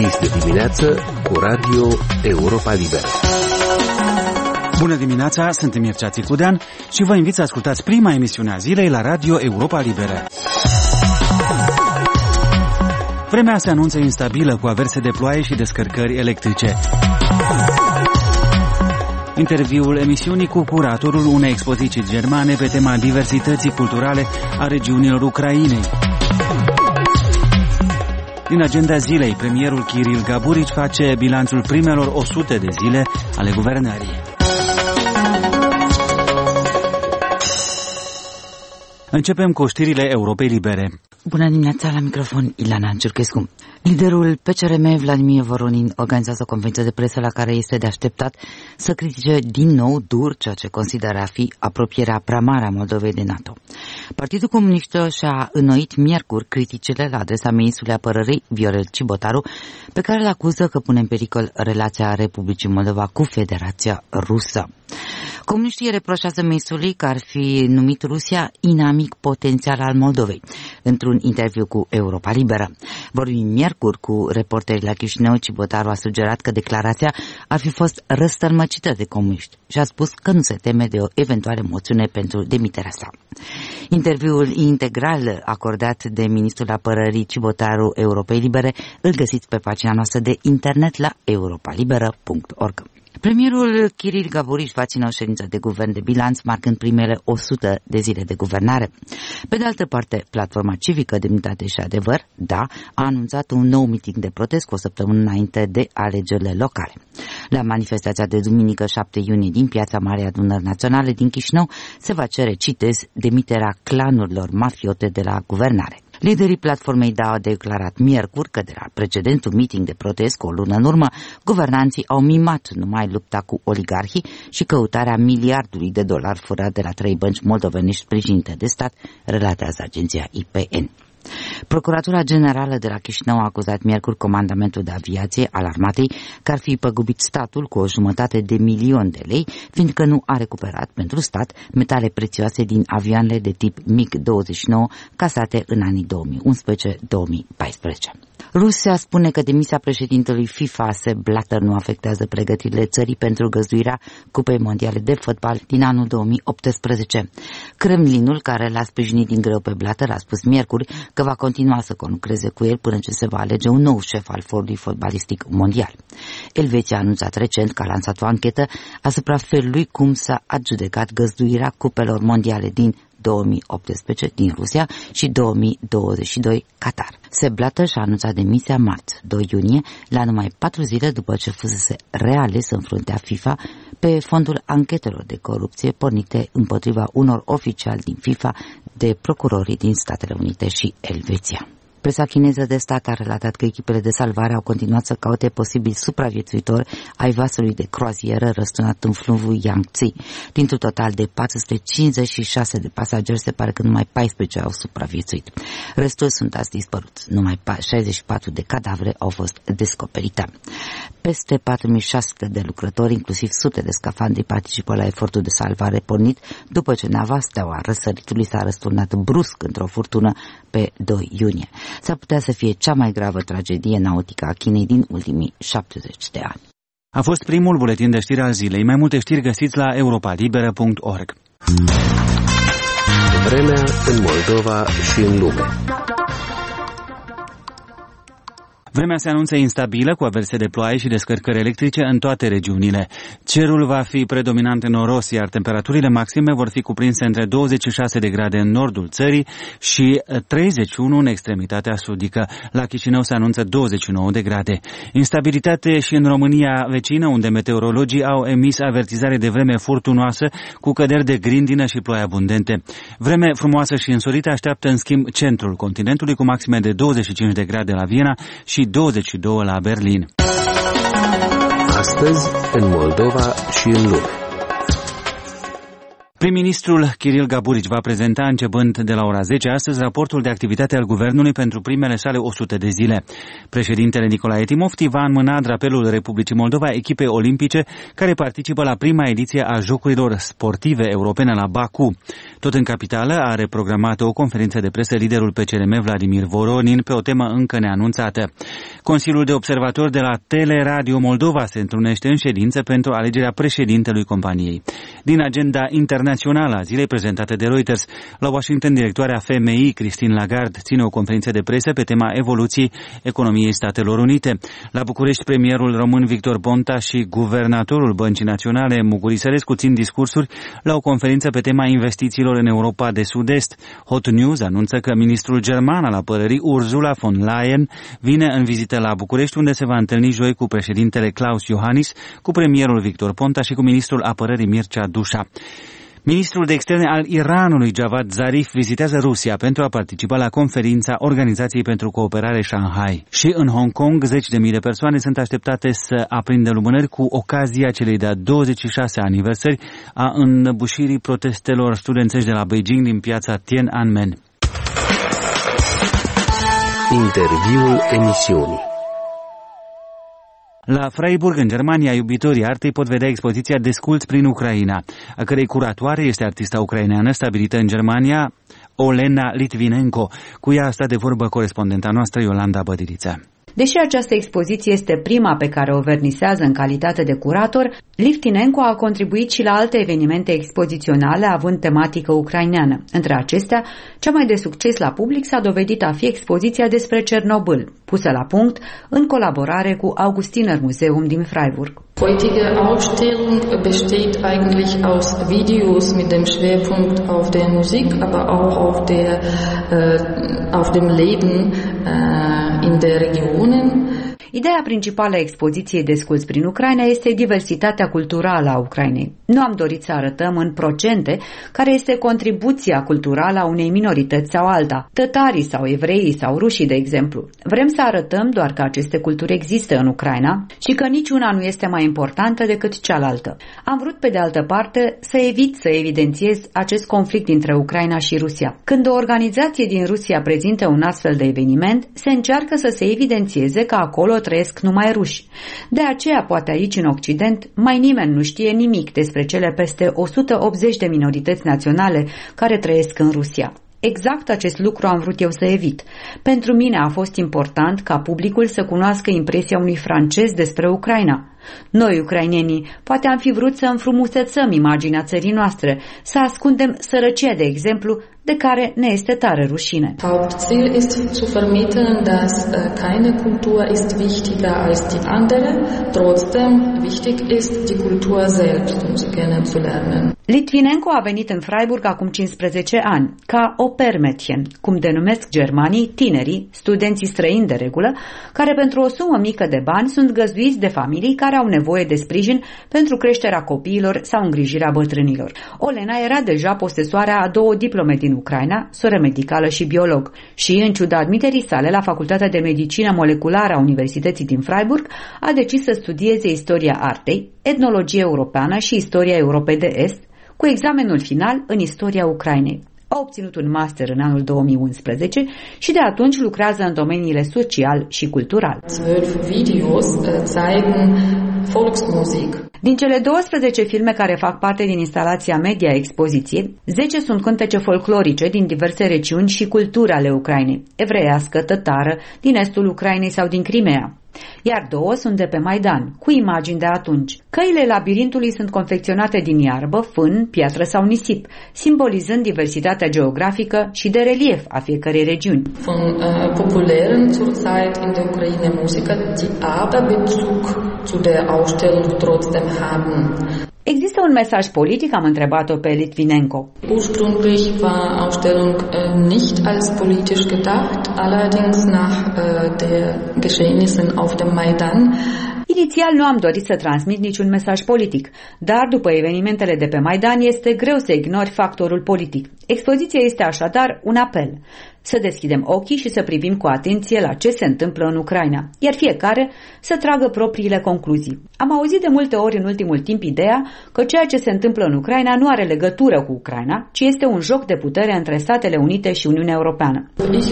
Deschis de dimineață cu Radio Europa Liberă. Bună dimineața, sunt Mircea Țicudean și vă invit să ascultați prima emisiune a zilei la Radio Europa Liberă. Vremea se anunță instabilă cu averse de ploaie și descărcări electrice. Interviul emisiunii cu curatorul unei expoziții germane pe tema diversității culturale a regiunilor Ucrainei. Din agenda zilei, premierul Kiril Gaburici face bilanțul primelor 100 de zile ale guvernării. Începem cu știrile Europei Libere. Bună dimineața, la microfon Ilana Ciurchescu. Liderul PCRM, Vladimir Voronin, organizează o conferință de presă la care este de așteptat să critique din nou dur ceea ce consideră a fi apropierea prea mare a Moldovei de NATO. Partidul Comunistă și-a înnoit miercuri criticile la adresa ministrului apărării, Viorel Cibotaru, pe care îl acuză că pune în pericol relația Republicii Moldova cu Federația Rusă. Comuniștii reproșează ministrului că ar fi numit Rusia inamic potențial al Moldovei, într-un interviu cu Europa Liberă. Vorbim miercuri cu reporterii la Chișinău, Cibotaru a sugerat că declarația ar fi fost răstălmăcită de comuniști și a spus că nu se teme de o eventuală moțiune pentru demiterea sa. Interviul integral acordat de ministrul apărării Cibotaru Europei Libere îl găsiți pe pagina noastră de internet la europalibera.org. Premierul Kiril Gaburici va ține o ședință de guvern de bilanț, marcând primele 100 de zile de guvernare. Pe de altă parte, Platforma Civică, Demnitate și Adevăr, a anunțat un nou miting de protest cu o săptămână înainte de alegerile locale. La manifestația de duminică 7 iunie din Piața Marei Adunări Naționale din Chișinău se va cere, citez, demiterea clanurilor mafiote de la guvernare. Liderii platformei au declarat miercuri că de la precedentul meeting de protest cu o lună în urmă, guvernanții au mimat numai lupta cu oligarhii și căutarea miliardului de dolari furat de la 3 bănci moldovenești sprijinite de stat, relatează agenția IPN. Procuratura Generală de la Chișinău a acuzat miercuri Comandamentul de Aviație al Armatei că ar fi păgubit statul cu 250 de milioane de lei, fiindcă nu a recuperat pentru stat metale prețioase din avioanele de tip MiG-29 casate în anii 2011-2014. Rusia spune că demisia președintelui FIFA, Sepp Blatter, nu afectează pregătirile țării pentru găzduirea Cupei Mondiale de Fotbal din anul 2018. Kremlinul, care l-a sprijinit din greu pe Blatter, a spus miercuri că va continua să conlucreze cu el până ce se va alege un nou șef al forului fotbalistic mondial. Elveția a anunțat recent că a lansat o anchetă asupra felului cum s-a adjudecat găzduirea Cupelor Mondiale din 2018 din Rusia și 2022 Qatar. Sepp Blatter și-a anunțat demisia marți, 2 iunie, la numai 4 zile după ce fusese reales în fruntea FIFA pe fondul anchetelor de corupție pornite împotriva unor oficiali din FIFA de procurorii din Statele Unite și Elveția. Presa chineză de stat a relatat că echipele de salvare au continuat să caute posibil supraviețuitori ai vasului de croazieră răsturnat în fluviul Yangtze. Dintr-un total de 456 de pasageri, se pare că numai 14 au supraviețuit. Restul sunt azi dispăruți. Numai 64 de cadavre au fost descoperite. Peste 4600 de lucrători, inclusiv sute de scafandri, participă la efortul de salvare pornit după ce nava Steaua Răsăritului s-a răsturnat brusc într-o furtună pe 2 iunie. S-ar putea să fie cea mai gravă tragedie nautică a Chinei din ultimii 70 de ani. A fost primul buletin de știri al zilei. Mai multe știri găsiți la europalibera.org. Vremea în Moldova și în lume. Vremea se anunță instabilă, cu averse de ploaie și descărcări electrice în toate regiunile. Cerul va fi predominant noros, iar temperaturile maxime vor fi cuprinse între 26 de grade în nordul țării și 31 în extremitatea sudică. La Chișinău se anunță 29 de grade. Instabilitate și în România vecină, unde meteorologii au emis avertizare de vreme furtunoasă, cu căderi de grindină și ploi abundente. Vreme frumoasă și însorită așteaptă în schimb centrul continentului, cu maxime de 25 de grade la Viena și 22 la Berlin. Astăzi, în Moldova și în lume. Prim-ministrul Kiril Gaburici va prezenta începând de la ora 10 astăzi raportul de activitate al guvernului pentru primele sale 100 de zile. Președintele Nicolae Timofti va înmâna drapelul Republicii Moldova echipei olimpice care participă la prima ediție a Jocurilor Sportive Europene la Baku. Tot în capitală are programată o conferință de presă liderul PCRM Vladimir Voronin pe o temă încă neanunțată. Consiliul de observatori de la Teleradio Moldova se întrunește în ședință pentru alegerea președintelui companiei. Din agenda internațională a zilei prezentată de Reuters, la Washington, directoarea FMI, Christine Lagarde, ține o conferință de presă pe tema evoluției economiei Statelor Unite. La București, premierul român Victor Ponta și guvernatorul Băncii Naționale Muguri Sărescu țin discursuri la o conferință pe tema investițiilor în Europa de Sud-Est. Hot News anunță că ministrul german al apărării Ursula von Leyen vine în vizită la București, unde se va întâlni joi cu președintele Klaus Iohannis, cu premierul Victor Ponta și cu ministrul apărării Mircea Dușa. Ministrul de externe al Iranului, Javad Zarif, vizitează Rusia pentru a participa la conferința Organizației pentru Cooperare Shanghai. Și în Hong Kong, 10.000 de persoane sunt așteptate să aprindă lumânări cu ocazia celei de-a 26-a aniversări a înăbușirii protestelor studențești de la Beijing din piața Tiananmen. Interviul emisiunii. La Freiburg, în Germania, iubitorii artei pot vedea expoziția Desculți prin Ucraina, a cărei curatoare este artista ucraineană stabilită în Germania, Olena Litvinenko. Cu ea a stat de vorbă corespondenta noastră, Iolanda Bădiriță. Deși această expoziție este prima pe care o vernisează în calitate de curator, Litvinenko a contribuit și la alte evenimente expoziționale având tematică ucraineană. Între acestea, cea mai de succes la public s-a dovedit a fi expoziția despre Cernobâl, pusă la punct în colaborare cu Augustiner Museum din Freiburg. Heutige Ausstellung besteht eigentlich aus Videos mit dem Schwerpunkt auf der Musik, aber auch auf dem Leben in der Regionen. Ideea principală a expoziției Desculți prin Ucraina este diversitatea culturală a Ucrainei. Nu am dorit să arătăm în procente care este contribuția culturală a unei minorități sau alta, tătarii sau evreii sau rușii, de exemplu. Vrem să arătăm doar că aceste culturi există în Ucraina și că niciuna nu este mai importantă decât cealaltă. Am vrut, pe de altă parte, să evit să evidențiez acest conflict dintre Ucraina și Rusia. Când o organizație din Rusia prezintă un astfel de eveniment, se încearcă să se evidențieze că acolo trăiesc numai ruși. De aceea, poate aici, în Occident, mai nimeni nu știe nimic despre cele peste 180 de minorități naționale care trăiesc în Rusia. Exact acest lucru am vrut eu să evit. Pentru mine a fost important ca publicul să cunoască impresia unui francez despre Ucraina. Noi, ucrainenii, poate am fi vrut să înfrumusețăm imaginea țării noastre, să ascundem sărăcia, de exemplu, de care ne este tare rușine. Hauptziel ist zu vermitteln, dass keine Kultur ist wichtiger als die andere, trotzdem wichtig ist die Kultur selbst, um sie kennenzulernen. Litvinenko a venit în Freiburg acum 15 ani, ca Opermädchen, cum denumesc germanii tinerii, studenții străini de regulă, care pentru o sumă mică de bani sunt găzduiți de familii care au nevoie de sprijin pentru creșterea copiilor sau îngrijirea bătrânilor. Olena era deja posesoarea a 2 diplome din Ucraina, soră medicală și biolog, și, în ciuda admiterii sale la Facultatea de Medicină Moleculară a Universității din Freiburg, a decis să studieze istoria artei, etnologie europeană și istoria Europei de Est, cu examenul final în istoria Ucrainei. A obținut un master în anul 2011 și de atunci lucrează în domeniile social și cultural. 12 videos zeigen Volksmusik. Din cele 12 filme care fac parte din instalația media expoziției, 10 sunt cântece folclorice din diverse regiuni și culturi ale Ucrainei, evreiască, tătară, din estul Ucrainei sau din Crimea. Iar 2 sunt de pe Maidan, cu imagini de atunci. Căile labirintului sunt confecționate din iarbă, fân, piatră sau nisip, simbolizând diversitatea geografică și de relief a fiecărei regiuni. Von populären zurzeit in der Ukraine Musiker, die aber Bezug zu der Ausstellung trotzdem haben. Există un mesaj politic, am întrebat-o pe Litvinenko. Ursprünglich war Ausstellung nicht als politisch gedacht, allerdings nach der Geschehnissen auf dem Maidan. Inițial nu am dorit să transmit niciun mesaj politic, dar după evenimentele de pe Maidan este greu să ignori factorul politic. Expoziția este așadar un apel. Să deschidem ochii și să privim cu atenție la ce se întâmplă în Ucraina, iar fiecare să tragă propriile concluzii. Am auzit de multe ori în ultimul timp ideea că ceea ce se întâmplă în Ucraina nu are legătură cu Ucraina, ci este un joc de putere între Statele Unite și Uniunea Europeană.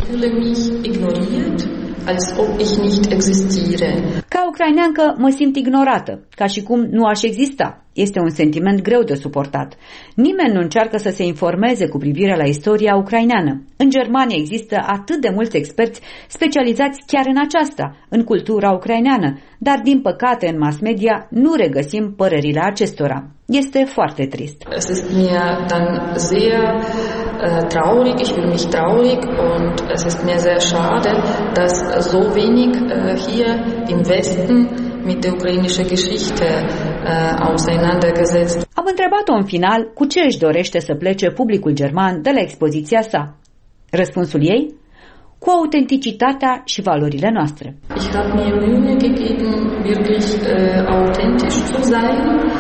Als ob ich nicht existiere. Ca ucraineancă mă simt ignorată, ca și cum nu aș exista. Este un sentiment greu de suportat. Nimeni nu încearcă să se informeze cu privire la istoria ucraineană. În Germania există atât de mulți experți specializați chiar în aceasta, în cultura ucraineană, dar din păcate în mass media nu regăsim părerile acestora. Este foarte trist. Es ist mir dann sehr traurig, ich fühle mich traurig und es ist mir sehr schade, dass so wenig hier im Westen mit der ukrainischen Geschichte auseinandergesetzt. Am întrebat-o în final cu ce își dorește să plece publicul german de la expoziția sa. Răspunsul ei? Cu autenticitatea și valorile noastre. Ich habe mir Mühe gegeben, wirklich authentisch zu sein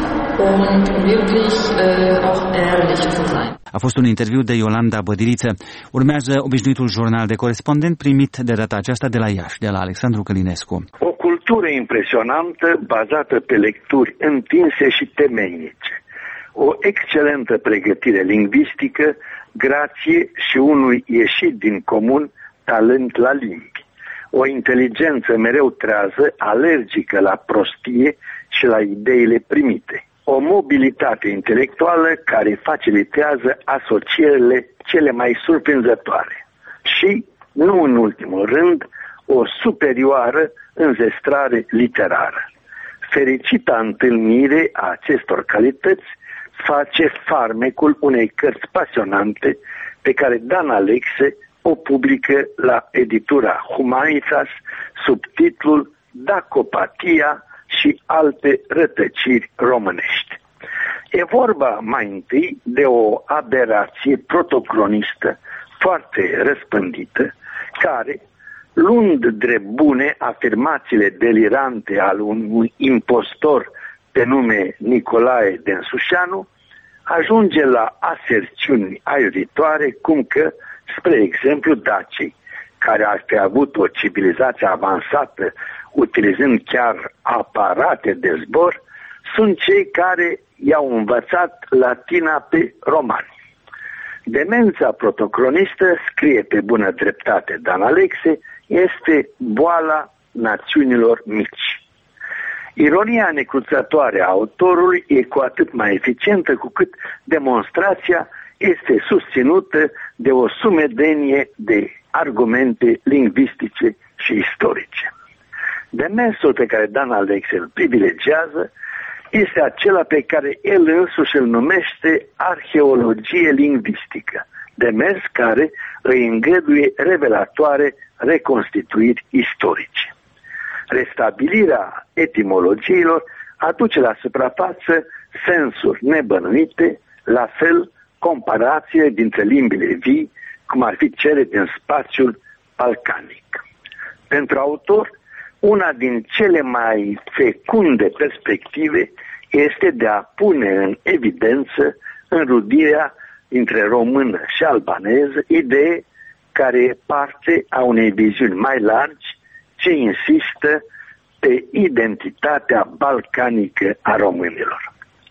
und wirklich auch ehrlich zu sein. A fost un interviu de Iolanda Bădiliță. Urmează obișnuitul jurnal de corespondent primit de data aceasta de la Iași, de la Alexandru Călinescu. O cultură impresionantă bazată pe lecturi întinse și temeinice. O excelentă pregătire lingvistică, grație și unui ieșit din comun talent la limbi. O inteligență mereu trează, alergică la prostie și la ideile primite. O mobilitate intelectuală care facilitează asocierile cele mai surprinzătoare. Și, nu în ultimul rând, o superioară înzestrare literară. Fericita întâlnire a acestor calități face farmecul unei cărți pasionante pe care Dan Alexe o publică la editura Humanitas sub titlul Dacopatia și alte rătăciri românești. E vorba mai întâi de o aberație protocronistă foarte răspândită, care, luând drept bune afirmațiile delirante al unui impostor pe nume Nicolae Densușanu, ajunge la aserțiuni aiuritoare cum că, spre exemplu, dacii, care ar fi avut o civilizație avansată utilizând chiar aparate de zbor, sunt cei care i-au învățat latina pe romani. Demența protocronistă, scrie pe bună dreptate Dan Alexe, este boala națiunilor mici. Ironia necruțătoare a autorului e cu atât mai eficientă cu cât demonstrația este susținută de o sumedenie de argumente lingvistice și istorice. Demersul pe care Dan Alexe îl privilegiază este acela pe care el însuși îl numește arheologie lingvistică, demers care îi îngăduie revelatoare reconstituiri istorice. Restabilirea etimologiilor aduce la suprafață sensuri nebănuite, la fel comparație dintre limbile vii, cum ar fi cele din spațiul balcanic. Pentru autor, una din cele mai fecunde perspective este de a pune în evidență înrudirea dintre română și albaneză, idee care e parte a unei viziuni mai largi ce insistă pe identitatea balcanică a românilor.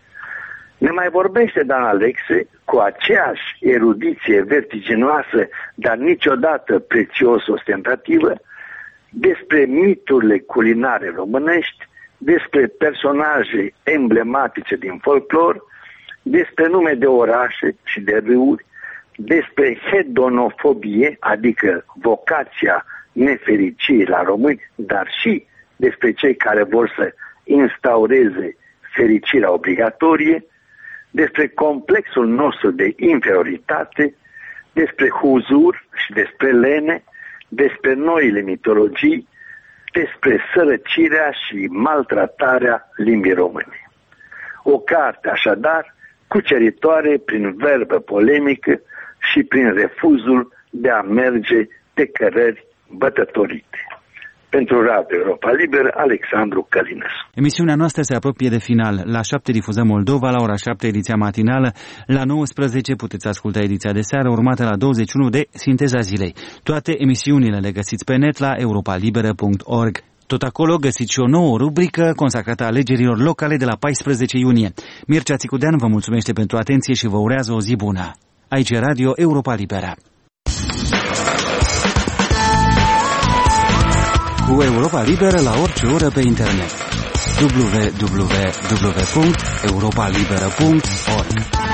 Ne mai vorbește Dan Alexe cu aceeași erudiție vertiginoasă, dar niciodată prețios ostentativă, despre miturile culinare românești, despre personaje emblematice din folclor, despre nume de orașe și de râuri, despre hedonofobie, adică vocația nefericiei la români, dar și despre cei care vor să instaureze fericirea obligatorie, despre complexul nostru de inferioritate, despre huzur și despre lene, despre noile mitologii, despre sărăcirea și maltratarea limbii române. O carte, așadar, cuceritoare prin verbă polemică și prin refuzul de a merge pe cărări bătătorite. Pentru Radio Europa Liberă, Alexandru Călinescu. Emisiunea noastră se apropie de final. La 7 difuzăm Moldova, la ora 7 ediția matinală, la 19 puteți asculta ediția de seară, urmată la 21 de Sinteza Zilei. Toate emisiunile le găsiți pe net la europalibera.org. Tot acolo găsiți și o nouă rubrică consacrată alegerilor locale de la 14 iunie. Mircea Țicudean vă mulțumește pentru atenție și vă urează o zi bună. Aici e Radio Europa Libera. Cu Europa Liberă la orice oră pe internet. www.europalibera.org